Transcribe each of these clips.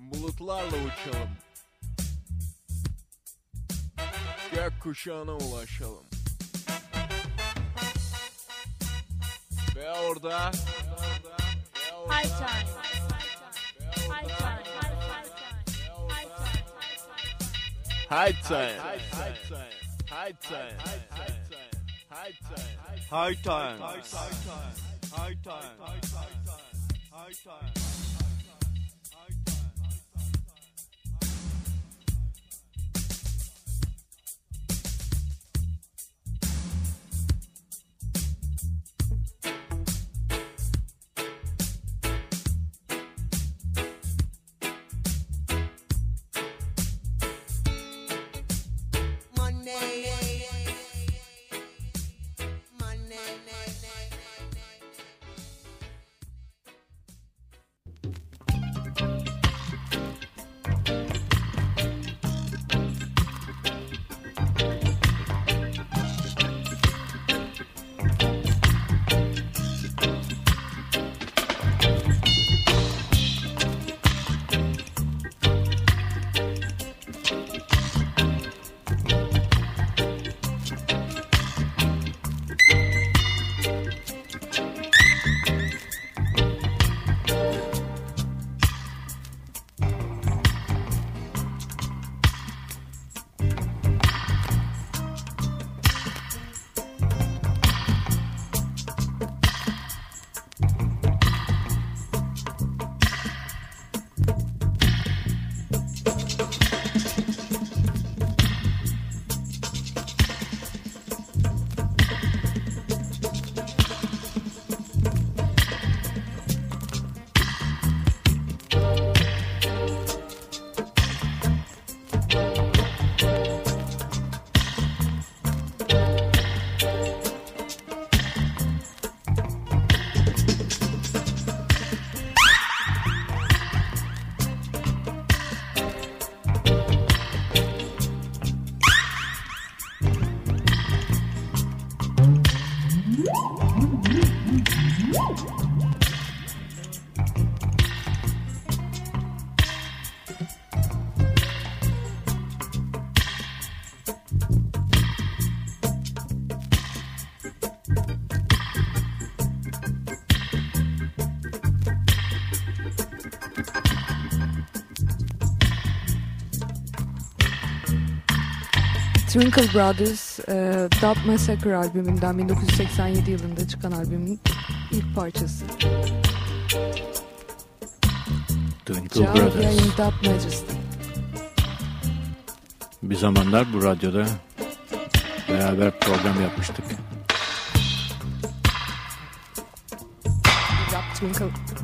bulutlarla uçalım. Gökkuşağına ulaşalım. Ve orada High time. High time. High time. High time. High time. High time. High time. High time. Twinkle Brothers Dub Massacre albümünden 1987 yılında çıkan albümün ilk parçası. Twinkle Brothers. Dub Majesty. Bir zamanlar bu radyoda beraber program yapmıştık. Dub Twinkle.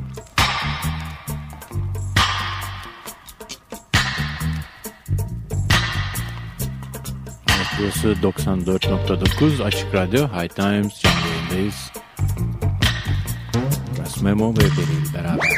Burası 94.9 Açık Radyo High Times canlı yayındayız. Burası Memo ve Beril beraber.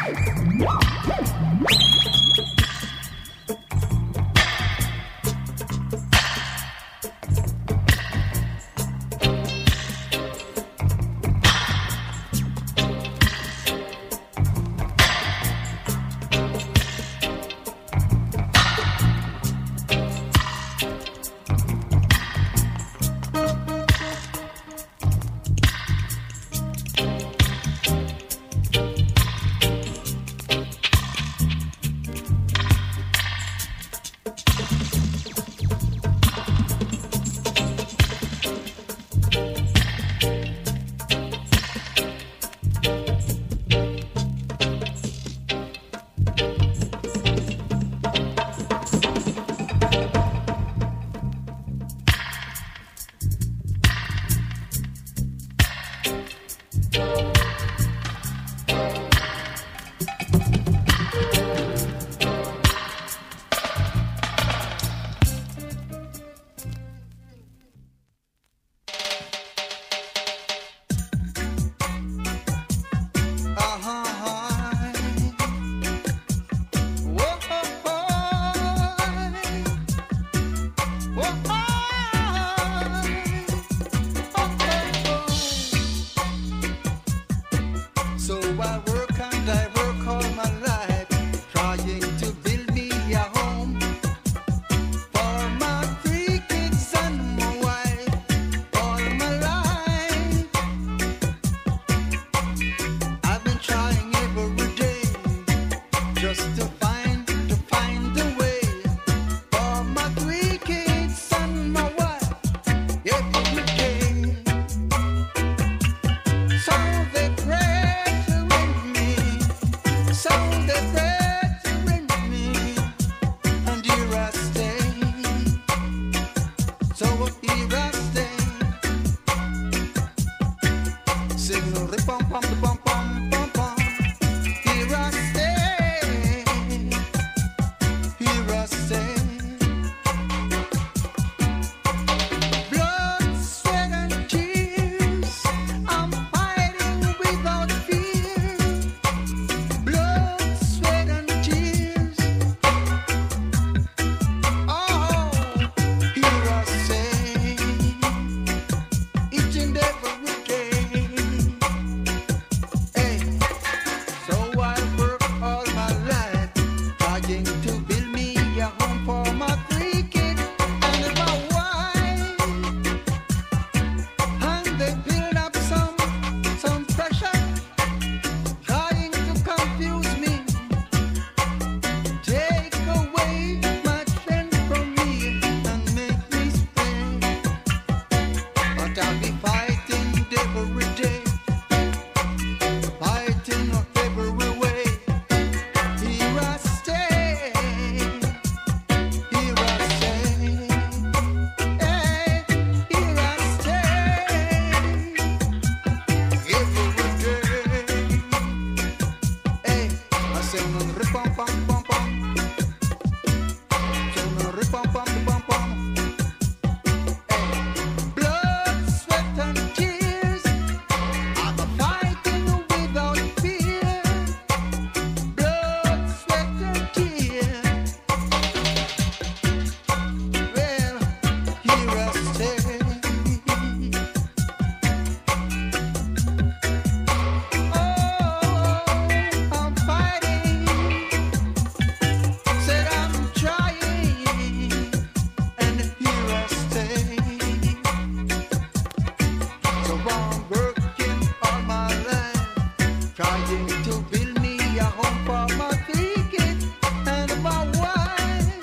on working all my life, trying to build me a home for my ticket and my wife.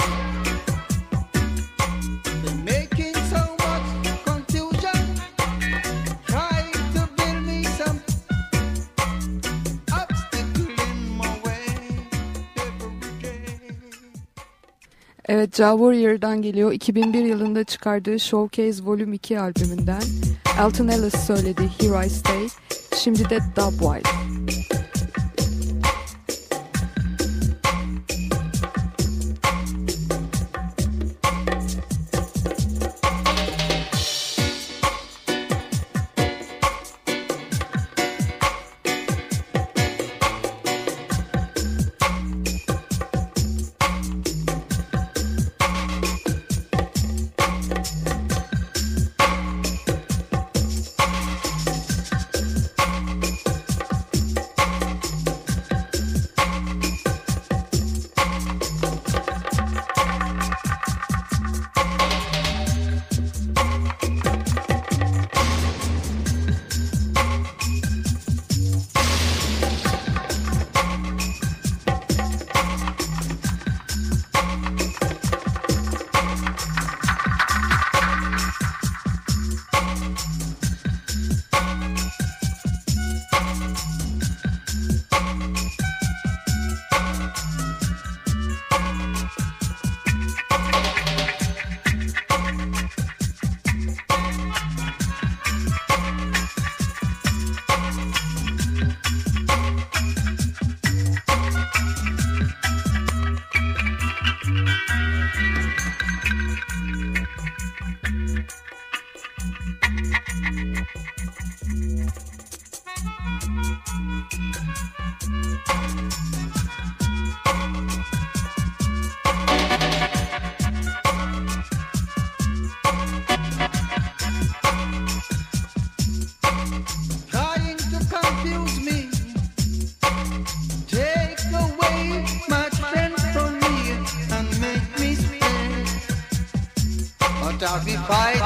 They're making so much confusion, trying to build me some obstacle in my way every day. Evet, Ja Warrior'dan geliyor. 2001 yılında çıkardığı Showcase Volume 2 albümünden. Alton Ellis söyledi Here I Stay. Şimdi de Dub Wild. Trying to confuse me, take away my strength from me and make me scared. But I'll be fighting.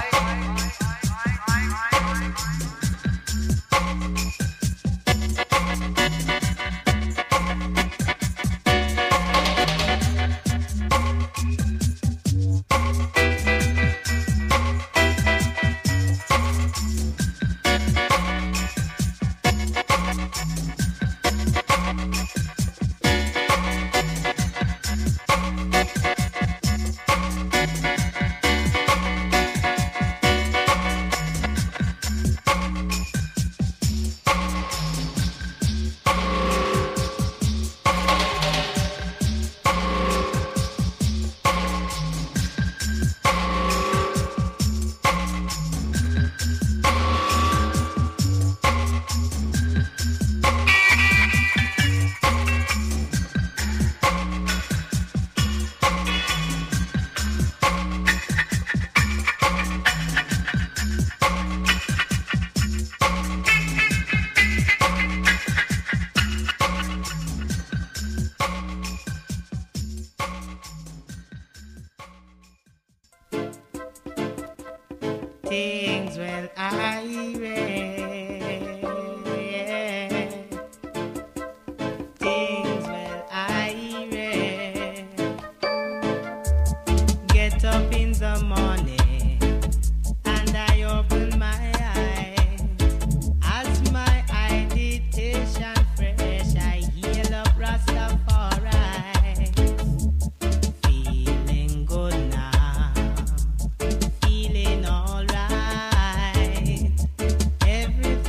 Things when I read, things when I read. Get up in the morning and I open my eyes. As my meditation fresh, I heal up Rastafari. Feeling good now, feeling alright. Everything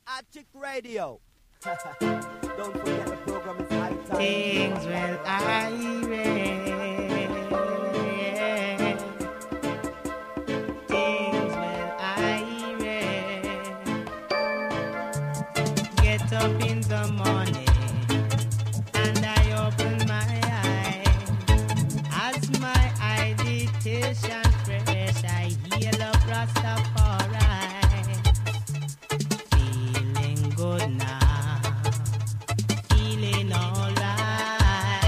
Attic Radio. Don't forget the program is High Time. Things will get up in the morning and I open my eyes. As my meditation fresh, I heal up Rastafari. Feeling good now, feeling alright.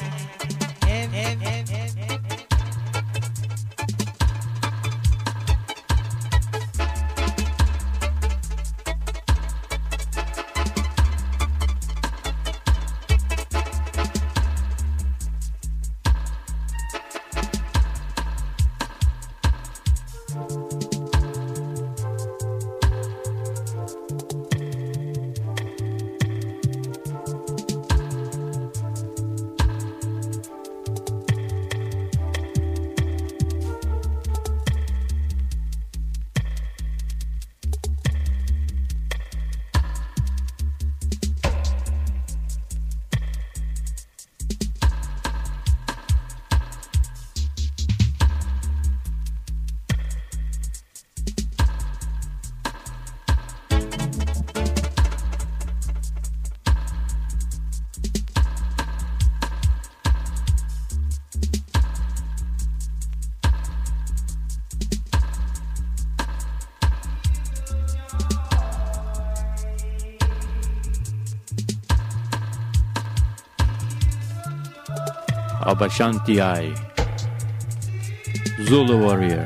Abashanti Ai, Zulu Warrior.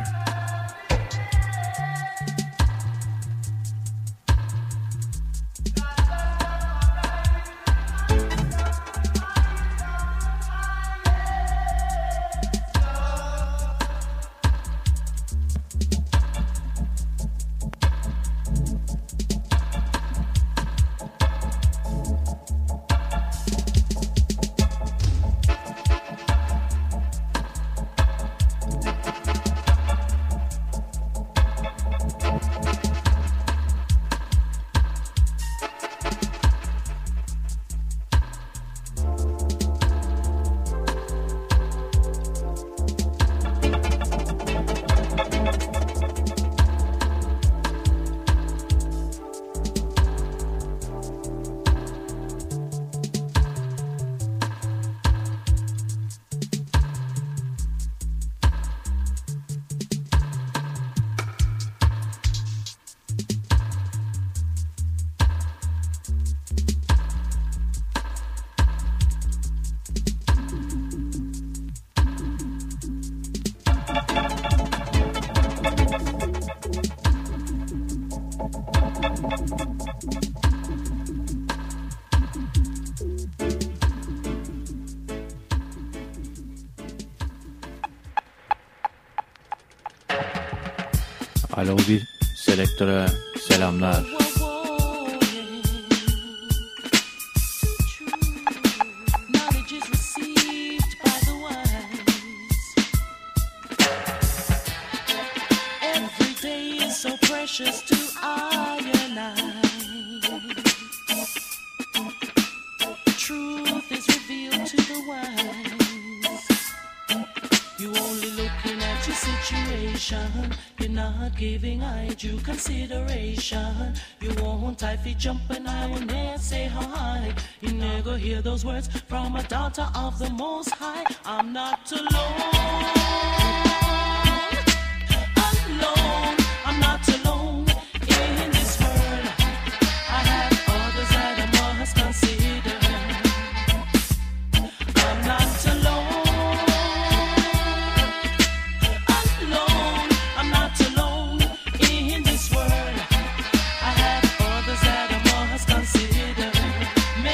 Alobi Selektöre selamlar. Giving I due consideration. You won't I fi jump and I will never say hi. You never hear those words from a daughter of the Most High. I'm not alone, alone. I'm not alone in this world. I have others that I must consider. I'm not alone.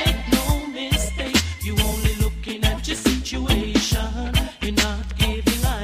Situation, you're not giving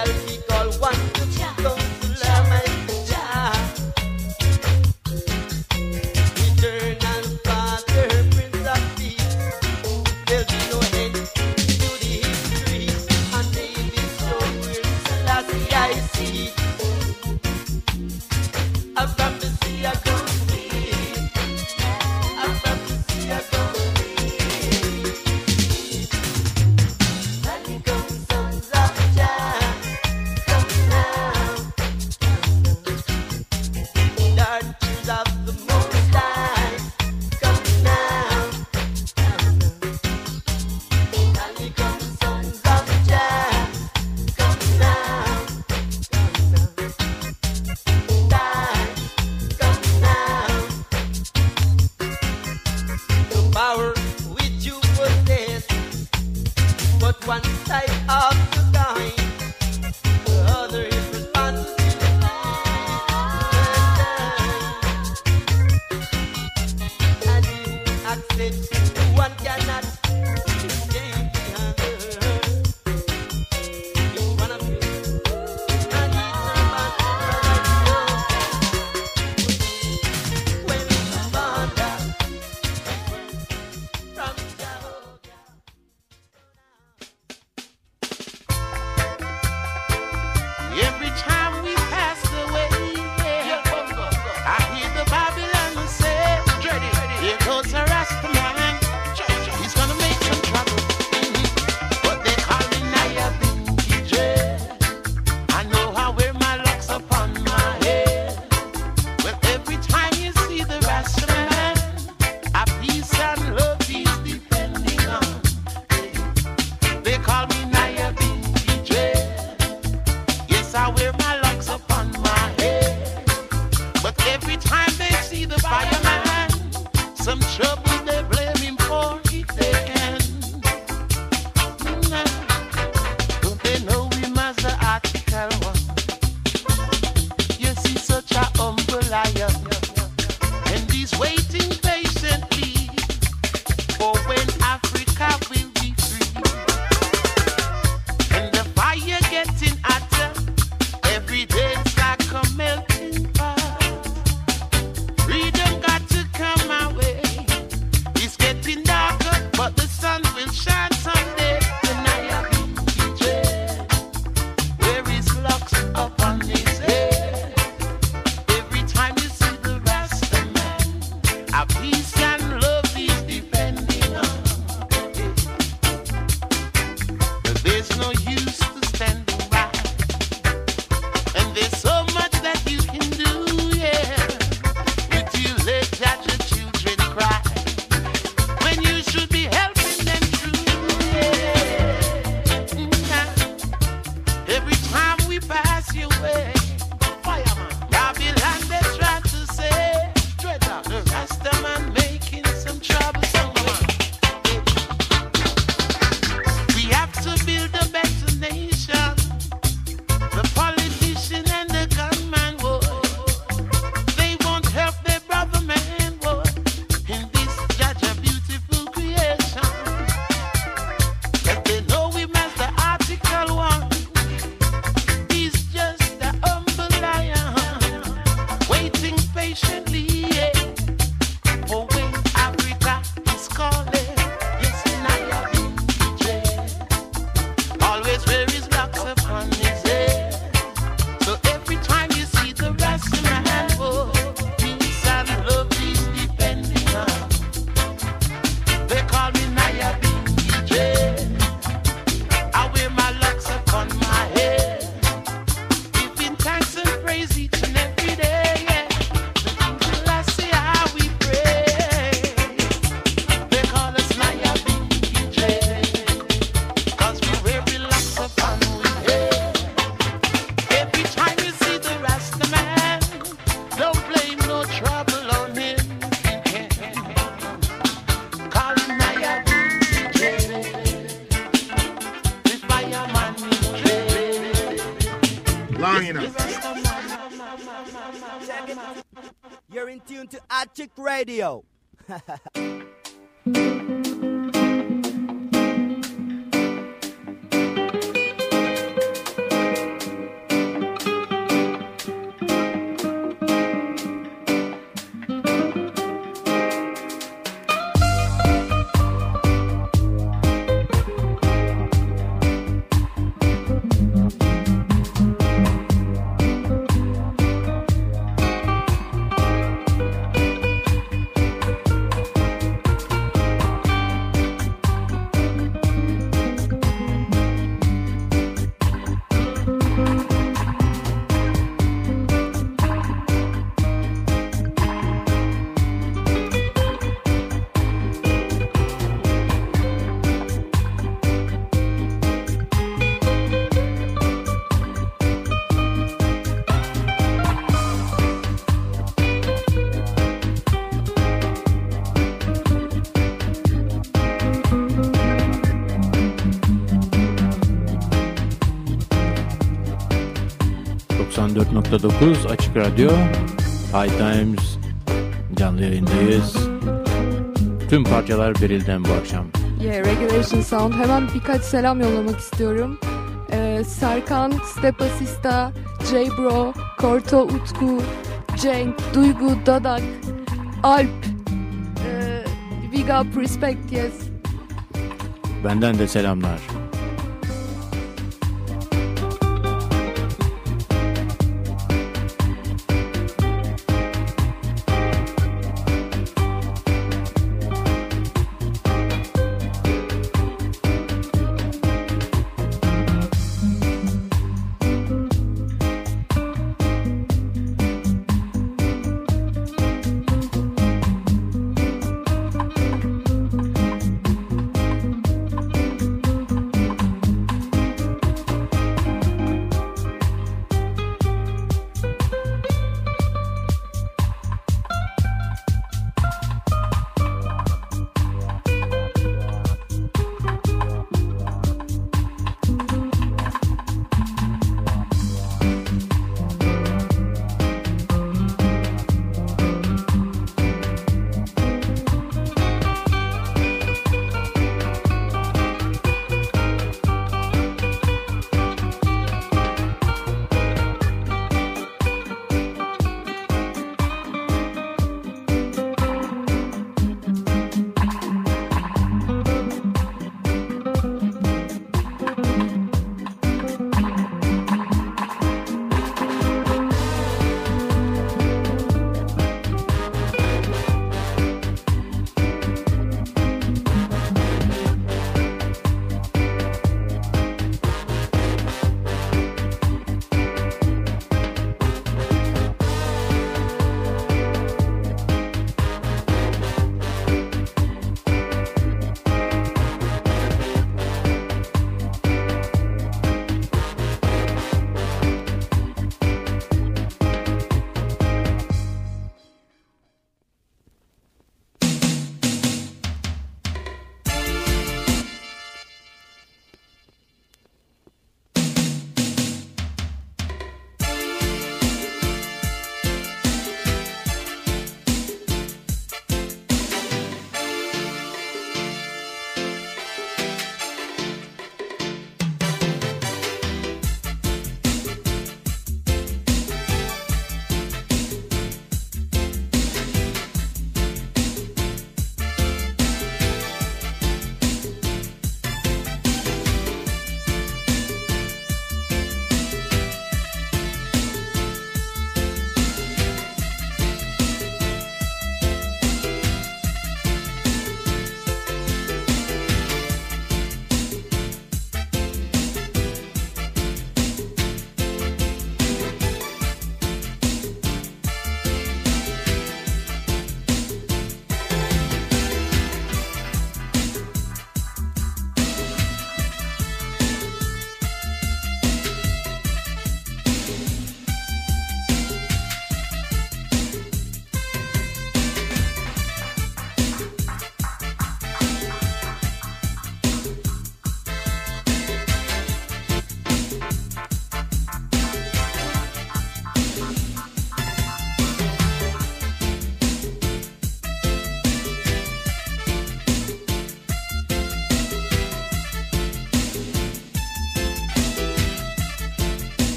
shall be called Wonderful Counselor, Mighty Jah. Eternal Father, Prince of Peace. There'll be no end to the history, and David's story, Selassie I see. A prophecy I come see. A prophecy I come see. And here come sons of Jah, come now. Daughters of the Most High, come now. And here come sons of Jah, come now. The power which you possess, but one side of the coin, the other is responsibility. And you accept one cannot escape the other. It's one of you, and it's servant when the Father from Jehovah. Every time we pass the way, I hear the Babylon say, here goes a Rasta man. He's gonna make some trouble. But they call me Naya Binky J. I know how I wear my locks upon my head. Well, every time you see the Rasta man, a peace and love is depending on. They call me Naya Binky J. Yes, I wear my locks upon my head. But every time they see the fireman, some trouble they blame him for if they can. Don't they know him as the article one? Yes, he's such a humble lion, and he's waiting patiently for when Africa will be free. And the fire getting hotter, every day it's like a melting pot. Freedom got to come my way. It's getting darker, but the sun will shine someday. And I have DJ, where his locks upon his head. Every time you see the Rasta man, a peace and love is depending on. But there's no use to standing by, and there's so much that you can do, yeah. With you let your children cry when you should be helping them through, yeah. Every time we pass your way, fireman, Babylon they try to say, the Rasta man making some trouble somewhere. We have to build a better nation. The politician and the gunman, boy, they won't help their brother man, boy, in this judge a beautiful creation. 'Cause they know him as the article one. He's just a humble lion, waiting patiently, yeah, for when Africa is calling. Yes, and I have been DJ. Always wear his locks upon his head. So every time you see the Rasta man, oh, peace and love is depending on. They call me Naya Binky J. I wear my locks upon my head, giving thanks and praise each and every day, yeah. Till I see how we pray. They call us Naya Binky J, 'cause we wear the locks upon we head. Every time you see the Rasta man, don't blame no trouble on him. Call him Naya Binky J, the fireman in Long enough. You're in tune to Atchik Radio. 94.9 Açık Radyo High Times canlı yayındayız. Tüm parçalar Beril'den bu akşam. Yeah, Regulation Sound. Hemen birkaç selam yollamak istiyorum. Serkan, Stepasista, J-Bro, Korto, Utku, Cenk, Duygu, Dadak, Alp, Big Up, Respect, yes. Benden de selamlar.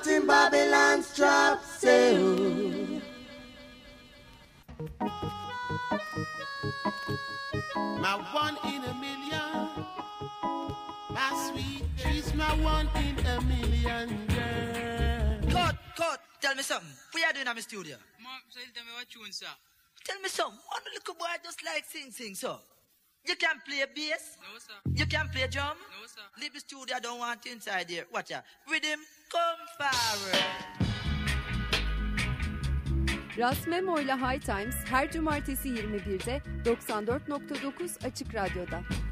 caught in Babylon's trap. Say, oh. My one in a million, my sweet, she's my one in a million girl. Cut, tell me something. What you doing in my studio? Mom, so you tell me what tune, sir? Tell me something. One little boy just like sing, so. You can play bass? No, sir. You can play drum? No, sir. Leave the studio, I don't want you inside here. Watch ya. Rhythm, come forward. Ras Memo ile High Times her cumartesi 21'de 94.9 Açık Radyo'da.